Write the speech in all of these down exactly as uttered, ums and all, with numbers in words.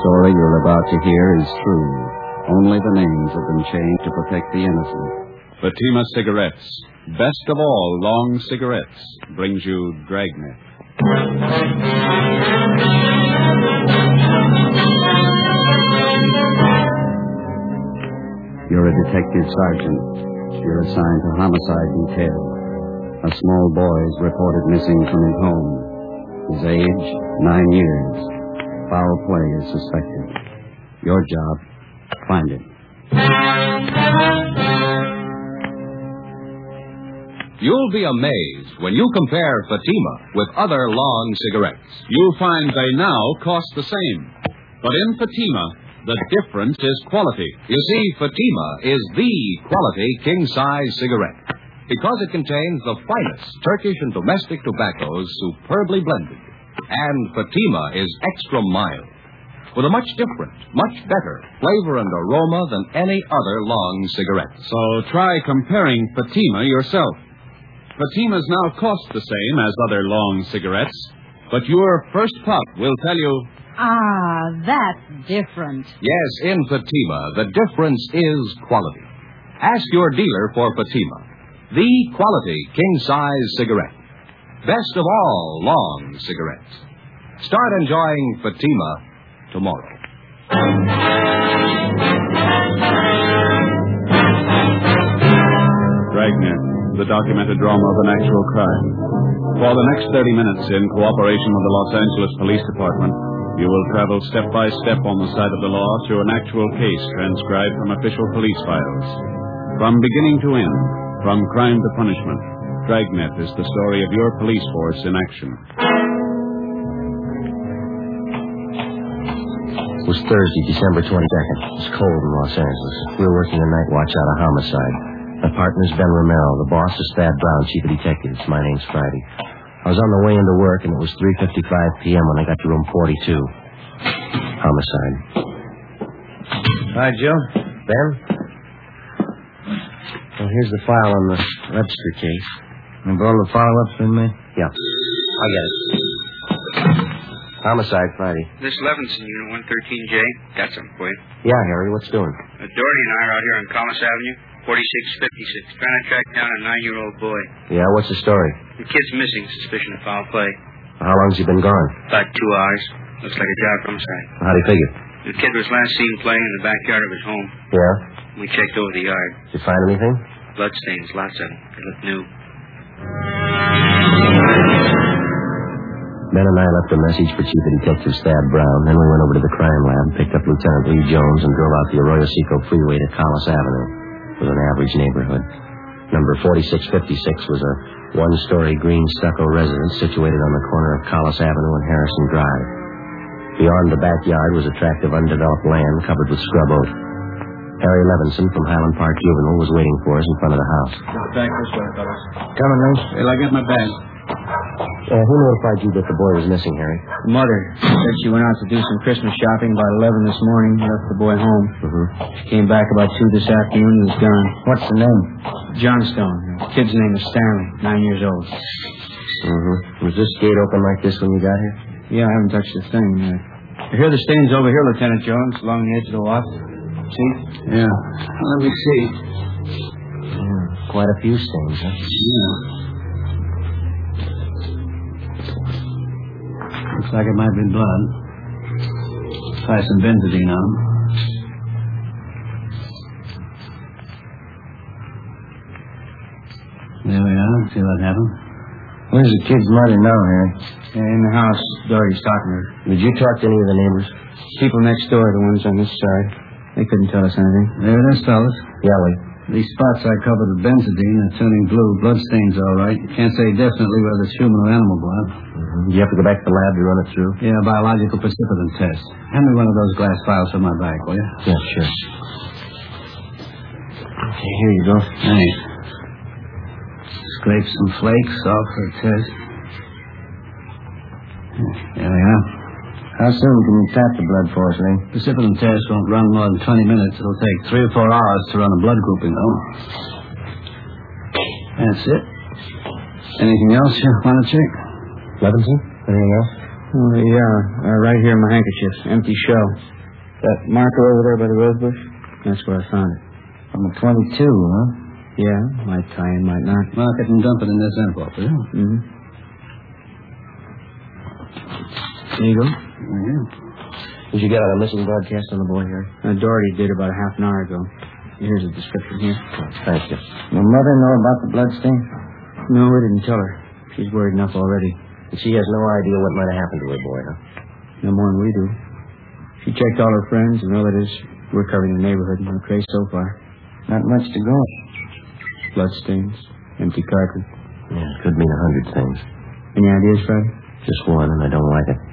story you're about to hear is true. Only the names have been changed to protect the innocent. Fatima Cigarettes, best of all long cigarettes, brings you Dragnet. You're a detective sergeant. You're assigned to homicide detail. A small boy is reported missing from his home. His age, nine years. Foul play is suspected. Your job, find him. You'll be amazed when you compare Fatima with other long cigarettes. You'll find they now cost the same. But in Fatima, the difference is quality. You see, Fatima is the quality king-size cigarette because it contains the finest Turkish and domestic tobaccos superbly blended. And Fatima is extra mild, with a much different, much better flavor and aroma than any other long cigarette. So try comparing Fatima yourself. Fatimas now cost the same as other long cigarettes, but your first puff will tell you... Ah, that's different. Yes, in Fatima, the difference is quality. Ask your dealer for Fatima, the quality king-size cigarette. Best of all long cigarettes. Start enjoying Fatima tomorrow. Dragnet, the documented drama of an actual crime. For the next thirty minutes, in cooperation with the Los Angeles Police Department, you will travel step by step on the side of the law through an actual case transcribed from official police files. From beginning to end, from crime to punishment, Dragnet is the story of your police force in action. It was Thursday, December twenty-second. It was cold in Los Angeles. We were working a night watch out of homicide. My partner's Ben Romero. The boss is Thad Brown, chief of detectives. My name's Friday. I was on the way into work, and it was three fifty-five p.m. when I got to room forty-two. Homicide. Hi, Joe. Ben? Well, here's the file on the Webster case. And all the follow-ups been made? Yeah. I get it. Homicide, Friday. This Levinson, Unit one thirteen J. Got something for you. Yeah, Harry, what's doing? Uh, Doherty and I are out here on Collis Avenue, forty-six fifty-six, trying to track down a nine-year-old boy. Yeah, what's the story? The kid's missing, suspicion of foul play. How long's he been gone? About two hours. Looks like a job homicide. How do you figure? The kid was last seen playing in the backyard of his home. Yeah? We checked over the yard. Did you find anything? Bloodstains, lots of them. They look new. Ben and I left a message for Chief of Detectives Thad Brown. Then we went over to the crime lab, picked up Lieutenant Lee Jones, and drove out the Arroyo Seco freeway to Collis Avenue. It was an average neighborhood. Number forty-six fifty-six was a one-story green stucco residence situated on the corner of Collis Avenue and Harrison Drive. Beyond the backyard was a tract of undeveloped land covered with scrub oak. Harry Levinson from Highland Park Juvenile was waiting for us in front of the house. Back this way, fellas. Coming, Lee? Well, I got my bag. Uh, who notified you that the boy was missing, Harry? Mother said she went out to do some Christmas shopping about eleven this morning, left the boy home. Mm-hmm. She came back about two this afternoon and was gone. What's the name? Johnstone. The kid's name is Stanley, nine years old. Mm-hmm. Was this gate open like this when you got here? Yeah, I haven't touched the thing. Uh, you hear the stains over here, Lieutenant Jones, along the edge of the loft? See? Yeah. Let me see. Yeah, quite a few stains, huh? Yeah. Looks like it might be blood. Try some benzodine on him. There we are. See what happened. Where's the kid's mother now, Harry? In the house. Doherty's talking to her. Did you talk to any of the neighbors? People next door, the ones on this side. They couldn't tell us anything. There it is, fellas. Yeah, Lee. These spots I covered with benzodine are turning blue. Bloodstains, all right. Can't say definitely whether it's human or animal blood. Mm-hmm. You have to go back to the lab to run it through? Yeah, biological precipitin test. Hand me one of those glass vials from my bag, will you? Yeah, sure. Okay, here you go. Thanks. Scrape some flakes off for a test. There we are. How soon can you tap the blood for us, Lee? Precipitin test won't run more than twenty minutes. It'll take three or four hours to run a blood grouping, though. That's it. Anything else you want to check? Levinson? Anything else? Oh, yeah. Uh, right here in my handkerchief. Empty shell. That marker over there by the rose bush? That's where I found it. On the twenty-two, huh? Yeah, might tie in, might not. Mark it and dump it in this envelope, will you? Mm-hmm. There you go. Yeah. Did you get out a missing broadcast on the boy here? Uh, Doherty did about a half an hour ago. Here's a description here. Thank you. Your mother know about the blood stain? No, we didn't tell her. She's worried enough already. And she has no idea what might have happened to her boy, huh? No more than we do. She checked all her friends and relatives. We're covering the neighborhood in no trace so far. Not much to go. Bloodstains, empty cartridge. Yeah, it could mean a hundred things. Any ideas, Fred? Just one, and I don't like it.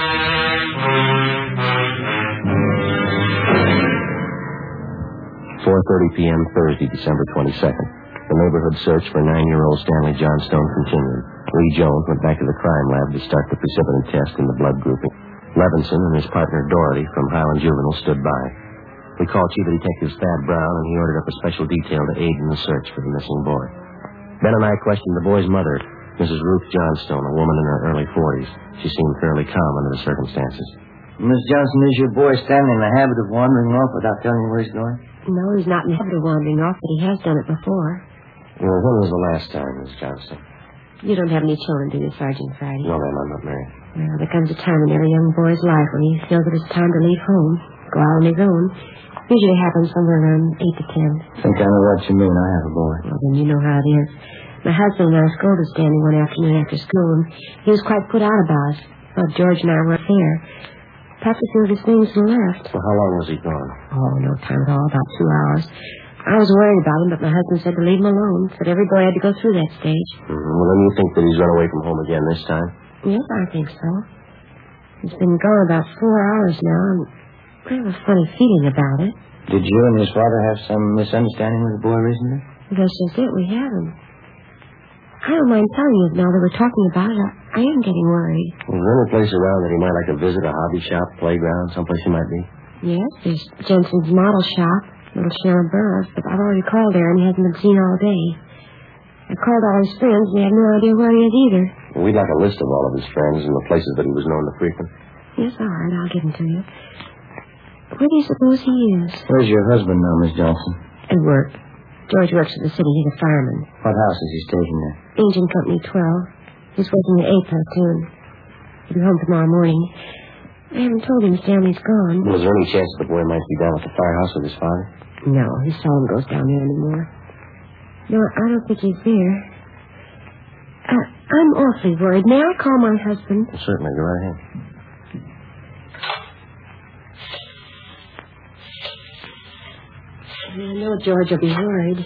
four thirty p.m. Thursday, December twenty-second. The neighborhood search for nine-year-old Stanley Johnstone continued. Lee Jones went back to the crime lab to start the precipitin test in the blood grouping. Levinson and his partner Doherty from Highland Juvenile stood by. We called Chief of Detectives Thad Brown, and he ordered up a special detail to aid in the search for the missing boy. Ben and I questioned the boy's mother, Missus Ruth Johnstone, a woman in her early forties. She seemed fairly calm under the circumstances. Miss Johnson, is your boy Stanley in the habit of wandering off without telling you where he's going? No, he's not in the habit of wandering off, but he has done it before. Well, when was the last time, Miss Johnstone? You don't have any children, do you, Sergeant Friday? No, ma'am, I'm not married. Well, there comes a time in every young boy's life when he feels that it's time to leave home, go out on his own. Usually happens somewhere around eight to ten. I think I know what you mean. I have a boy. Well, then you know how it is. My husband and I scolded Stanley one afternoon after school, and he was quite put out about it. Thought George and I were fair. Perhaps a few of his things and left. Well, how long was he gone? Oh, no time at all, about two hours. I was worried about him, but my husband said to leave him alone. Said every boy had to go through that stage. Mm-hmm. Well, then you think that he's run away from home again this time? Yes, I think so. He's been gone about four hours now, and I have a funny feeling about it. Did you and his father have some misunderstanding with the boy recently? That's just it, we haven't. I don't mind telling you now that we're talking about it. I, I am getting worried. Is there any place around that he might like to visit, a hobby shop, playground, someplace he might be? Yes, there's Jensen's model shop, Little Sharon Burroughs, but I've already called there and he hasn't been seen all day. I called all his friends and they have no idea where he is either. Well, we'd like a list of all of his friends and the places that he was known to frequent. Yes, all right, I'll give them to you. Where do you suppose he is? Where's your husband now, Miss Johnson? At work. George works at the city. He's a fireman. What house is he stationed at? Engine Company twelve. He's working the eighth platoon. He'll be home tomorrow morning. I haven't told him Stanley's gone. Well, is there any chance that the boy might be down at the firehouse with his father? No, he seldom goes down there anymore. No, I don't think he's there. Uh, I'm awfully worried. May I call my husband? Well, certainly, go right ahead. I know George will be worried.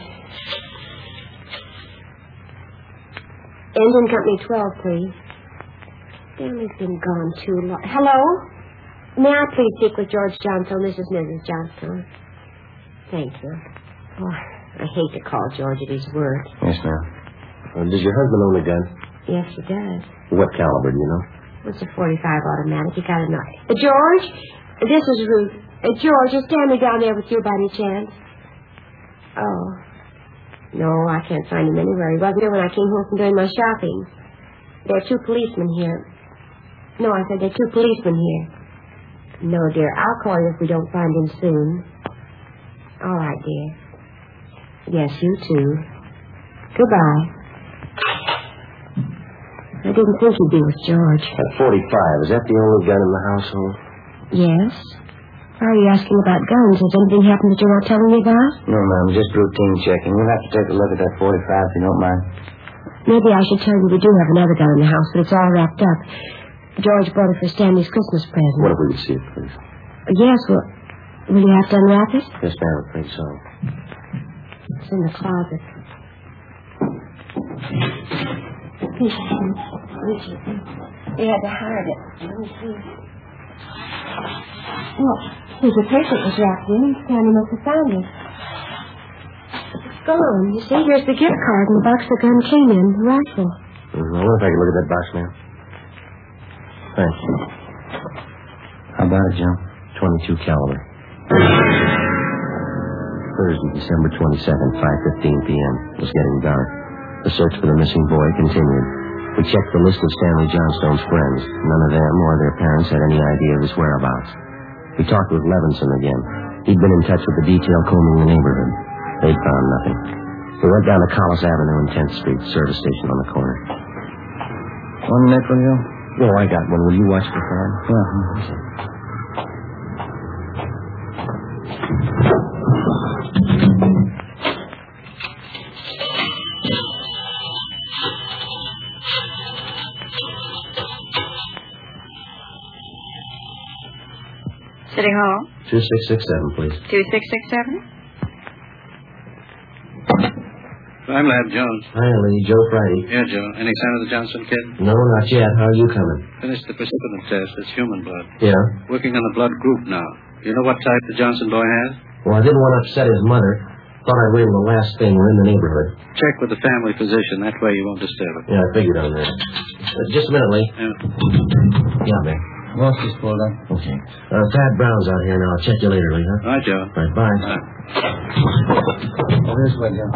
Engine Company twelve, please. Stanley's been gone too long. Hello? May I please speak with George Johnstone? This is Missus Johnstone. Thank you. Oh, I hate to call George at his work. Yes, ma'am. Uh, does your husband own a gun? Yes, he does. What caliber, do you know? It's a forty-five automatic. You got it now. Uh, George? This is Ruth. Uh, George, is Stanley down there with you by any chance? Oh. No, I can't find him anywhere. He wasn't here when I came home from doing my shopping. There are two policemen here. No, I said there are two policemen here. No, dear, I'll call you if we don't find him soon. All right, dear. Yes, you too. Goodbye. I didn't think he'd be with George. That forty-five, is that the only gun in the household? Yes. Why are you asking about guns? Has anything happened that you're not telling me about? No, ma'am, just routine checking. We'll have to take a look at that forty-five if you don't mind. Maybe I should tell you we do have another gun in the house, but it's all wrapped up. George bought it for Stanley's Christmas present. What if we could see it, please? Yes, well, will you have to unwrap it? Yes, ma'am, I think so. It's in the closet. Reach it. Reach it. They had to hide it. Let me see. Look, there's a paper it was wrapped in. Stanley must have found it. It's gone. You see, here's the gift card and the box the gun came in, the rifle. Mm, I wonder if I could look at that box, ma'am. Thanks. How about it, Jim? twenty-two caliber. Thursday, December twenty-second, five fifteen p.m. It was getting dark. The search for the missing boy continued. We checked the list of Stanley Johnstone's friends. None of them or their parents had any idea of his whereabouts. We talked with Levinson again. He'd been in touch with the detail combing the neighborhood. They'd found nothing. We went down to Collis Avenue and tenth Street, service station on the corner. One minute, will you? Oh, I got one. Will you watch the fan? Yeah. City Hall? two six six seven, please. two six six seven? Crime Lab, Jones. Hi, Lee. Joe Friday. Yeah, Joe. Any sign of the Johnson kid? No, not yet. How are you coming? Finished the precipitin test. It's human blood. Yeah? Working on the blood group now. You know what type the Johnson boy has? Well, I didn't want to upset his mother. Thought I'd wait till the last thing. We're in the neighborhood. Check with the family physician. That way you won't disturb him. Yeah, I figured on that. Uh, just a minute, Lee. Yeah. Yeah, man. Most is pulled up. Okay. Uh, Thad Brown's out here now. I'll check you later, Lee, huh? All right, Joe. All right, bye. Bye. Oh, this way, Joe.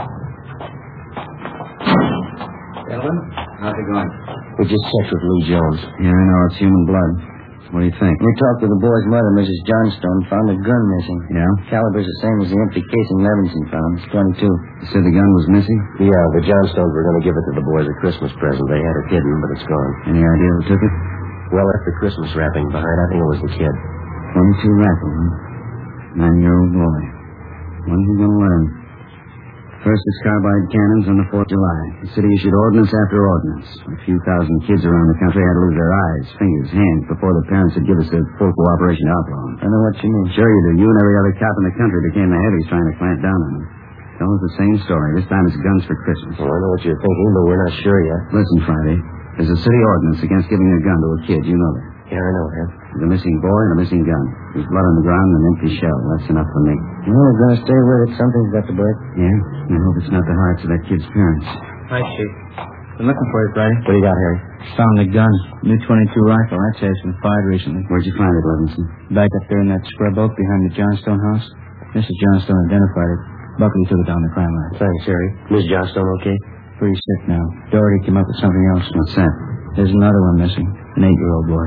Gentlemen, how's it going? We just checked with Lee Jones. Yeah, I know. It's human blood. What do you think? We talked to the boy's mother, Missus Johnstone, found a gun missing. Yeah? Caliber's the same as the empty casing Levinson found. It's twenty-two. You said the gun was missing? Yeah, the Johnstones were going to give it to the boys a Christmas present. They had it hidden, but it's gone. Any idea who took it? Well, left the Christmas wrapping behind. I think it was the kid. twenty-two rifle, huh? Nine-year-old boy. When's he going to learn? First, it's carbide cannons on the fourth of July. The city issued ordinance after ordinance. A few thousand kids around the country had to lose their eyes, fingers, hands before the parents would give us their full cooperation to outlaw them. I know what you mean. Sure you do. You and every other cop in the country became the heavies trying to clamp down on them. It's always the same story. This time it's guns for Christmas. Well, I know what you're thinking, but we're not sure yet. Listen, Friday. There's a city ordinance against giving a gun to a kid. You know that. Yeah, I know, Hank. There's a missing boy and a missing gun. There's blood on the ground and an empty shell. That's enough for me. You know, we're going to stay with it. Something's got to break. Yeah? I hope it's not the hearts of that kid's parents. Hi, Chief. Been looking for you, Friday. What do you got, Harry? Found the gun. New twenty-two rifle. That says been fired recently. Where'd you find it, Levinson? Back up there in that scrub oak behind the Johnstone house. Missus Johnstone identified it. Buckley took it down the crime line. Thanks, Harry. Miss Johnstone okay? Pretty sick now. Doherty came up with something else. What's that? There's another one missing. An eight-year-old boy.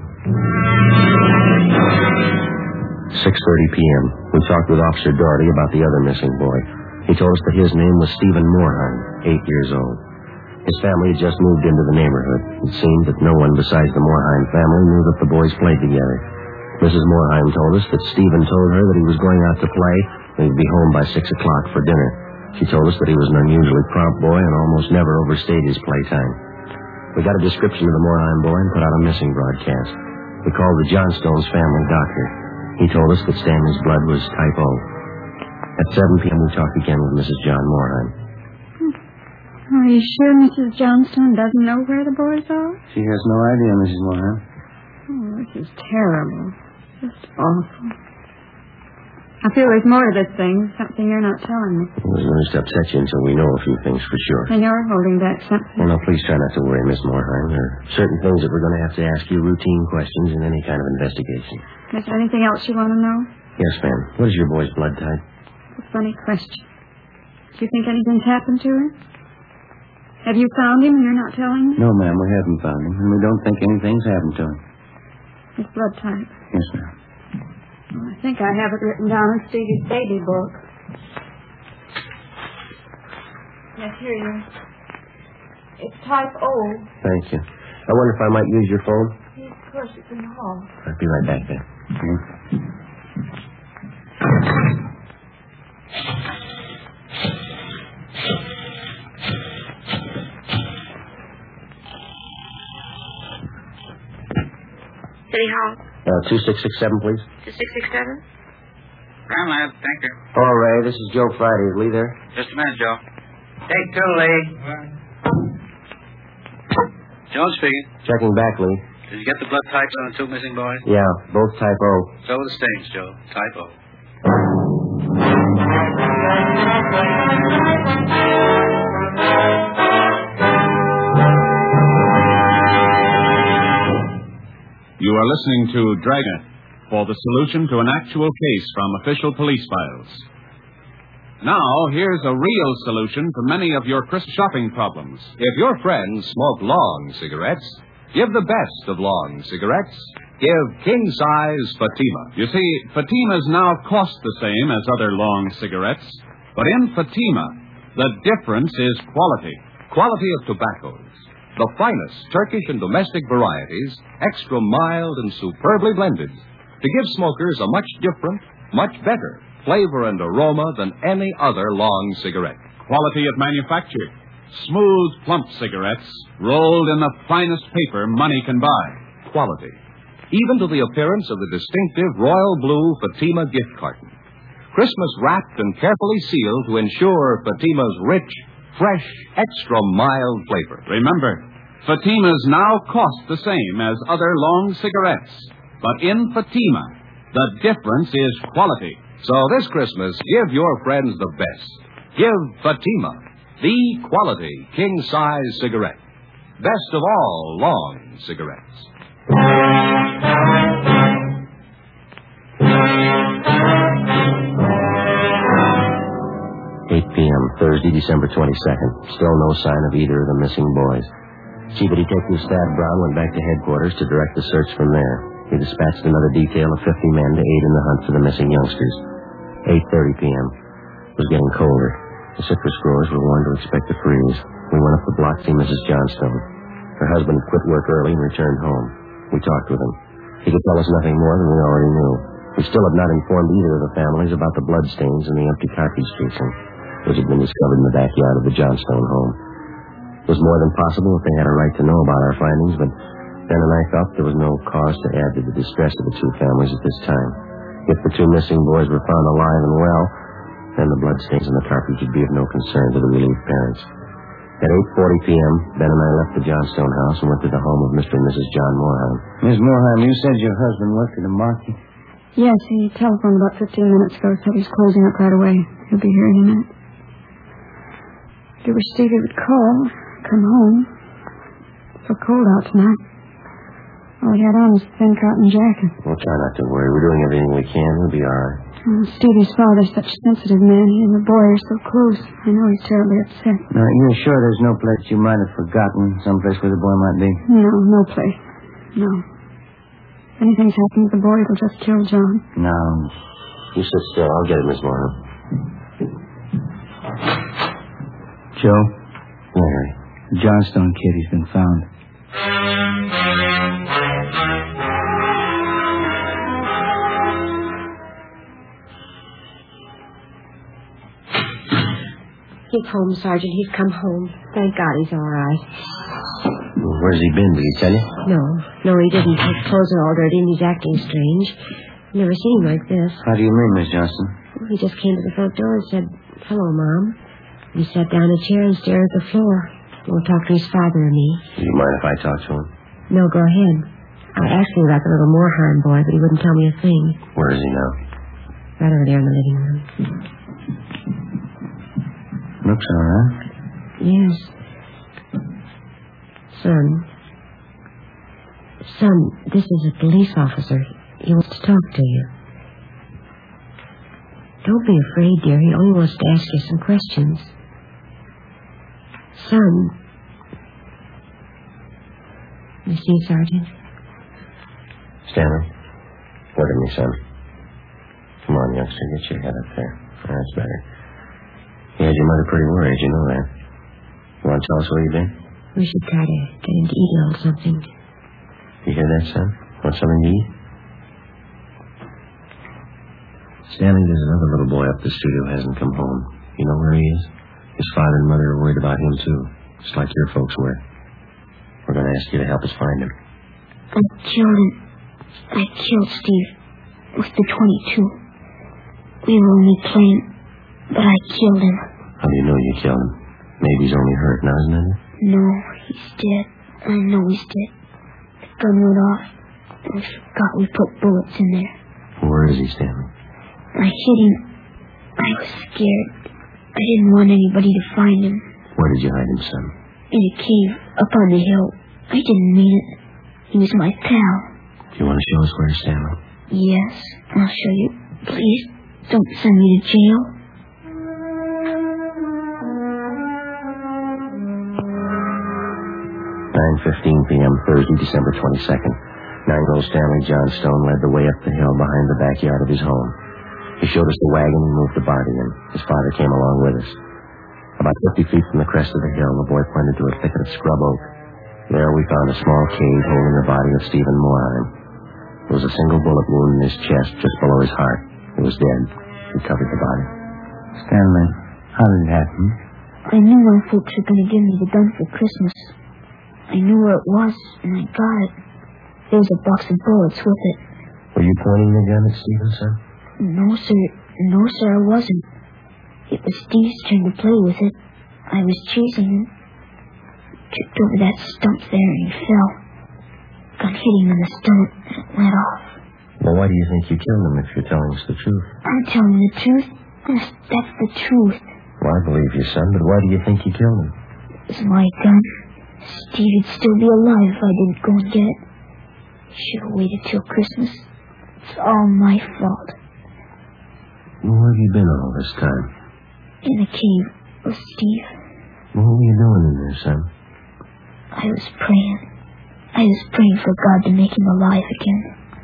six thirty p.m. We talked with Officer Doherty about the other missing boy. He told us that his name was Stephen Moorheim, eight years old. His family had just moved into the neighborhood. It seemed that no one besides the Moorheim family knew that the boys played together. Missus Moorheim told us that Stephen told her that he was going out to play and he'd be home by six o'clock for dinner. She told us that he was an unusually prompt boy and almost never overstayed his playtime. We got a description of the Moorheim boy and put out a missing broadcast. We called the Johnstones' family doctor. He told us that Stanley's blood was type O. At seven p.m. we talked again with Missus John Moorheim. Are you sure Missus Johnstone doesn't know where the boys are? She has no idea, Missus Moorheim. Oh, this is terrible. Just awful. I feel there's more to this thing, something you're not telling me. It was going to upset you until we know a few things for sure. And you're holding back something. Well, now, please try not to worry, Miss Moorheim. There are certain things that we're going to have to ask you routine questions in any kind of investigation. Is there anything else you want to know? Yes, ma'am. What is your boy's blood type? It's a funny question. Do you think anything's happened to him? Have you found him and you're not telling me? No, ma'am, we haven't found him, and we don't think anything's happened to him. His blood type. Yes, ma'am. Well, I think I have it written down in Stevie's baby book. Yes, here you are. It's type O. Thank you. I wonder if I might use your phone? Yes, of course, it's in the hall. I'll be right back then. Okay. City Hall. Uh, two six six seven, please. two six six seven? Crime Lab, thank you. All right, this is Joe Friday. Is Lee there? Just a minute, Joe. Take two, Lee. Jones speaking. Checking back, Lee. Did you get the blood types on the two missing boys? Yeah, both type O. So are the stains, Joe. Type O. You are listening to Dragnet for the solution to an actual case from official police files. Now, here's a real solution to many of your Christmas shopping problems. If your friends smoke long cigarettes, give the best of long cigarettes Give king-size Fatima. You see, Fatimas now cost the same as other long cigarettes, but in Fatima, the difference is quality. Quality of tobaccos. The finest Turkish and domestic varieties, extra mild and superbly blended, to give smokers a much different, much better flavor and aroma than any other long cigarette. Quality of manufacture. Smooth, plump cigarettes rolled in the finest paper money can buy. Quality. Even to the appearance of the distinctive royal blue Fatima gift carton. Christmas wrapped and carefully sealed to ensure Fatima's rich, fresh, extra mild flavor. Remember, Fatimas now cost the same as other long cigarettes. But in Fatima, the difference is quality. So this Christmas, give your friends the best. Give Fatima, the quality king-size cigarette. Best of all long cigarettes. eight p.m., Thursday, December twenty-second. Still no sign of either of the missing boys. Chief Detective Stad Brown went back to headquarters to direct the search from there. He dispatched another detail of fifty men to aid in the hunt for the missing youngsters. eight thirty p.m. It was getting colder. The citrus growers were warned to expect a freeze. We went up the block to see Missus Johnstone. Her husband had quit work early and returned home. We talked with him. He could tell us nothing more than we already knew. We still had not informed either of the families about the bloodstains in the empty cartridge casing, which had been discovered in the backyard of the Johnstone home. It was more than possible that they had a right to know about our findings, but Ben and I thought there was no cause to add to the distress of the two families at this time. If the two missing boys were found alive and well, then the bloodstains in the cartridge would be of no concern to the relieved parents. At eight forty p.m., Ben and I left the Johnstone house and went to the home of Mister and Missus John Moorheim. Miss Moorheim, you said your husband worked at a market? Yes, he telephoned about fifteen minutes ago, said he's closing up right away. He'll be here in a minute. If you wish Stevie would call, come home. It's so cold out tonight. All he had on was a thin cotton jacket. We'll try not to worry. We're doing everything we can. We'll be all right. Oh, Stevie's father's such a sensitive man. He and the boy are so close. I know he's terribly upset. Now, you're sure there's no place you might have forgotten, someplace where the boy might be? No, no place. No. If anything's happened to the boy, it'll just kill John. No. You sit still. I'll get it, Miss Moorheim. Joe? Larry. The Johnstone kid, he's been found. He's home, Sergeant. He's come home. Thank God he's all right. Well, where's he been? Did he tell you? No. No, he didn't. His clothes are all dirty and he's acting strange. Never seen him like this. How do you mean, Miss Johnston? Well, he just came to the front door and said, "Hello, Mom." He sat down in a chair and stared at the floor. Won't talk to his father or me. Do you mind if I talk to him? No, go ahead. I asked him about the little Moorheim boy, but he wouldn't tell me a thing. Where is he now? Right over there in the living room. Looks all right. Yes. Son. Son, this is a police officer. He wants to talk to you. Don't be afraid, dear. He only wants to ask you some questions. Son. You see, Sergeant? Stanley, look at me, son. Come on, youngster. Get your head up there. That's better. You had your mother pretty worried, you know that. You want to tell us where you've been? We should try to get him to eat a little something. You hear that, son? Want something to eat? Stanley, there's another little boy up the street who hasn't come home. You know where he is? His father and mother are worried about him, too. Just like your folks were. We're going to ask you to help us find him. I killed him. I killed Steve with the twenty-two. We were only playing, but I killed him. How do you know you killed him? Maybe he's only hurt now, isn't he? No, he's dead. I know he's dead. The gun went off, and we forgot we put bullets in there. Where is he, Stanley? I hit him. I was scared. I didn't want anybody to find him. Where did you hide him, son? In a cave up on the hill. I didn't mean it. He was my pal. Do you want to show us where, Stanley? Yes, I'll show you. Please, don't send me to jail. nine fifteen p.m., Thursday, December twenty-second. Nine-year-old Stanley Johnstone led the way up the hill behind the backyard of his home. He showed us the wagon and moved the body in. His father came along with us. About fifty feet from the crest of the hill, the boy pointed to a thicket of scrub oak. There we found a small cave holding the body of Stephen Moorheim. There was a single bullet wound in his chest just below his heart. He was dead. We covered the body. Stanley, how did it happen? I knew my folks were going to give me the gun for Christmas. I knew where it was, and I got it. There was a box of bullets with it. Were you pointing the gun at Stevenson? No, sir. No, sir, I wasn't. It was Steve's turn to play with it. I was chasing him. Tripped over that stump there, and he fell. Gun hit him in the stomach, and it went off. Well, why do you think you killed him if you're telling us the truth? I'm telling the truth. Yes, that's the truth. Well, I believe you, son, but why do you think you killed him? It was my gun. Steve would still be alive if I didn't go and get it. He should have waited till Christmas. It's all my fault. Well, where have you been all this time? In the cave with Steve. Well, what were you doing in there, son? I was praying. I was praying for God to make him alive again.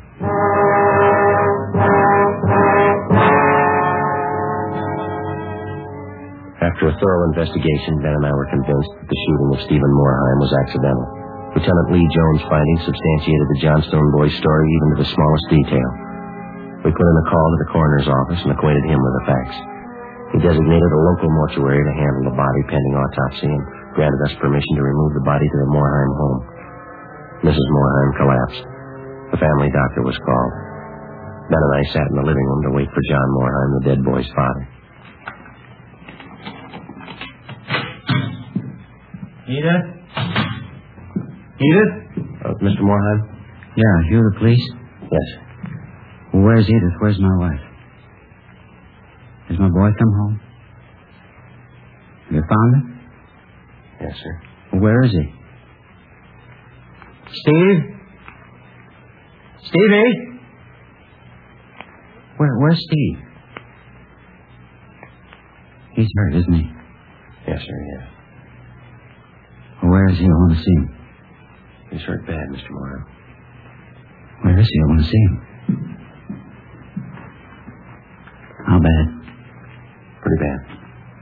After a thorough investigation, Ben and I were convinced that the shooting of Stephen Moorheim was accidental. Lieutenant Lee Jones' findings substantiated the Johnstone boy's story even to the smallest detail. We put in a call to the coroner's office and acquainted him with the facts. He designated a local mortuary to handle the body pending autopsy and granted us permission to remove the body to the Moorheim home. Missus Moorheim collapsed. The family doctor was called. Ben and I sat in the living room to wait for John Moorheim, the dead boy's father. Edith? Edith? Uh, Mister Moorheim? Yeah, you the police? Yes. Well, where's Edith? Where's my wife? Has my boy come home? Have you found him? Yes, sir. Well, where is he? Steve? Stevie? Where, where's Steve? He's hurt, isn't he? Yes, sir, yes. Well, where is he? I want to see him. He's hurt bad, Mister Moorheim. Where is he? I want to see him. How bad? Pretty bad.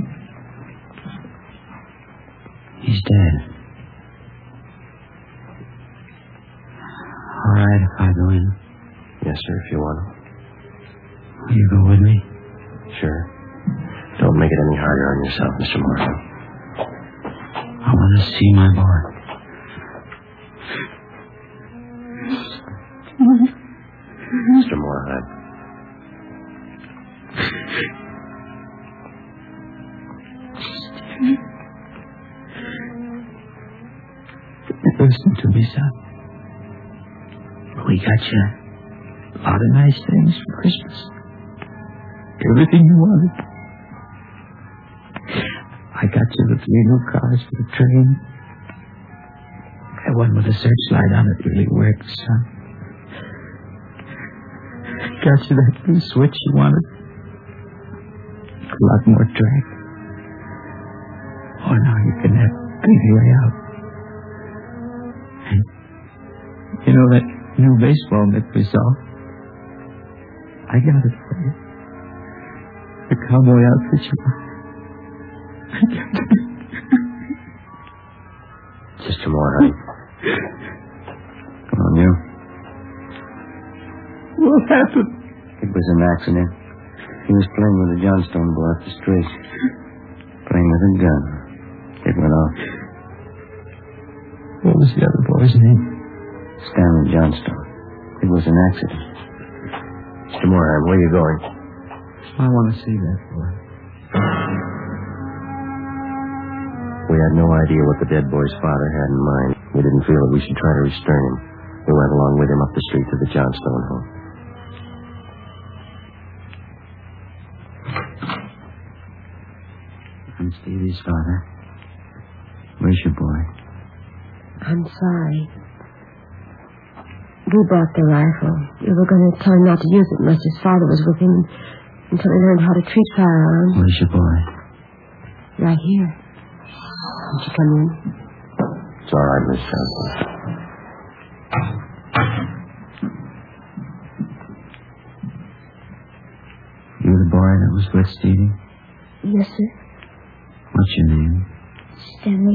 He's dead. All right, if I go in. Yes, sir, if you want to. Will you go with me? Sure. Don't make it any harder on yourself, Mister Moorheim. I want to see my boy. Mister Moorheim. Listen to me, son. We got you a lot of nice things for Christmas. Everything you wanted. I got you the three new cars for the train. That one with a searchlight on it really works, son. Got you that new switch you wanted. A lot more track. Oh, now you can have big way out. And you know that new baseball mitt we saw? I got it for you. The cowboy outfit you want. I got it. Mister Moorheim. Come on, you. What happened? It was an accident. He was playing with a Johnstone boy up the street. Playing with a gun. It went off. What was the other boy's name? Stanley Johnstone. It was an accident. Mister Moorheim, where are you going? I want to see that boy. We had no idea what the dead boy's father had in mind. We didn't feel that we should try to restrain him. We went along with him up the street to the Johnstone home. I'm Stevie's father. Where's your boy? I'm sorry. We bought the rifle. We were going to tell him not to use it unless his father was with him until he learned how to treat firearms. Where's your boy? Right here. Won't you come in? It's all right, Miss Johnson. that was with Stevie? Yes, sir. What's your name? Stanley.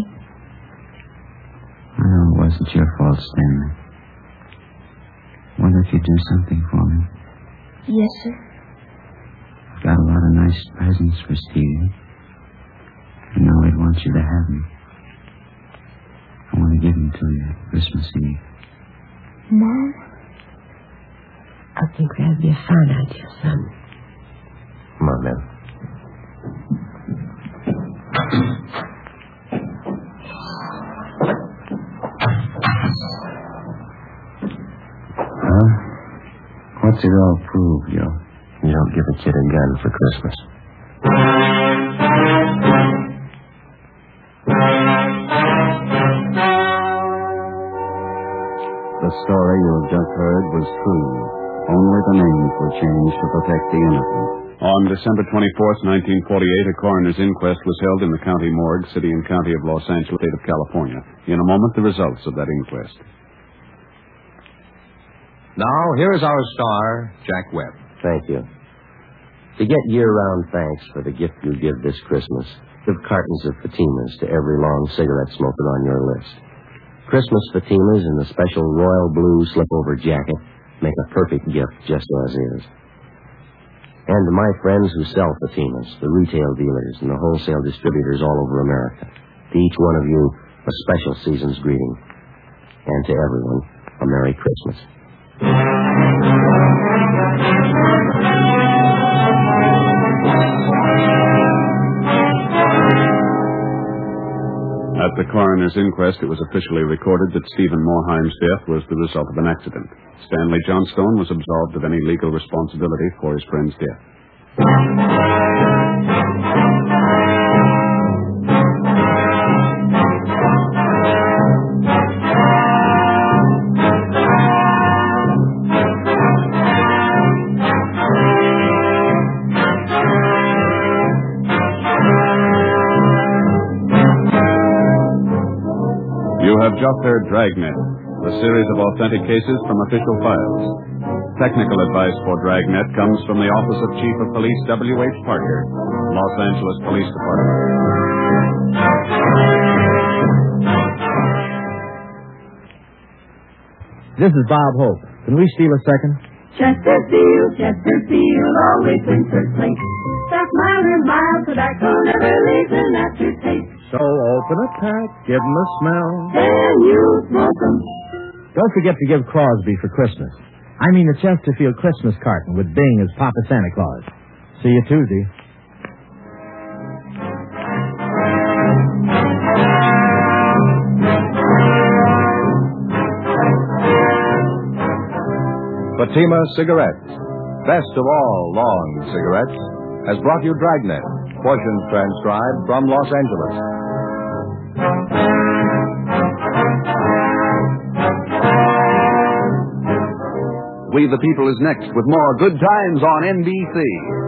I know it wasn't your fault, Stanley. Wonder if you'd do something for me. Yes, sir. I've got a lot of nice presents for Stevie. I know he'd want you to have them. I want to give them to you Christmas Eve. Mom? I think that'd be a fine idea, son. Come on, then. Huh? What's it all prove, Joe? You don't give a kid a gun for Christmas. The story you have just heard was true. Only the names were changed to protect the innocent. On December twenty-fourth, nineteen forty-eight, a coroner's inquest was held in the county morgue, city and county of Los Angeles, state of California. In a moment, the results of that inquest. Now, here is our star, Jack Webb. Thank you. To get year-round thanks for the gift you give this Christmas, give cartons of Fatimas to every long cigarette smoker on your list. Christmas Fatimas in the special royal blue slip-over jacket make a perfect gift just as is. And to my friends who sell Fatimas, the retail dealers and the wholesale distributors all over America, to each one of you, a special season's greeting. And to everyone, a Merry Christmas. At the coroner's inquest, it was officially recorded that Stephen Morheim's death was the result of an accident. Stanley Johnstone was absolved of any legal responsibility for his friend's death. You have just heard Dragnet, a series of authentic cases from official files. Technical advice for Dragnet comes from the Office of Chief of Police W H Parker, Los Angeles Police Department. This is Bob Hope. Can we steal a second? Chesterfield, Chesterfield, always wins first place. That minor mild tobacco never leaves an aftertaste. So open a pack, give 'em a smell. Then you smoke 'em. Don't forget to give Crosby for Christmas. I mean the Chesterfield Christmas carton with Bing as Papa Santa Claus. See you Tuesday. Fatima Cigarettes, best of all long cigarettes, has brought you Dragnet, portions transcribed from Los Angeles. We the People is next with more Good Times on N B C.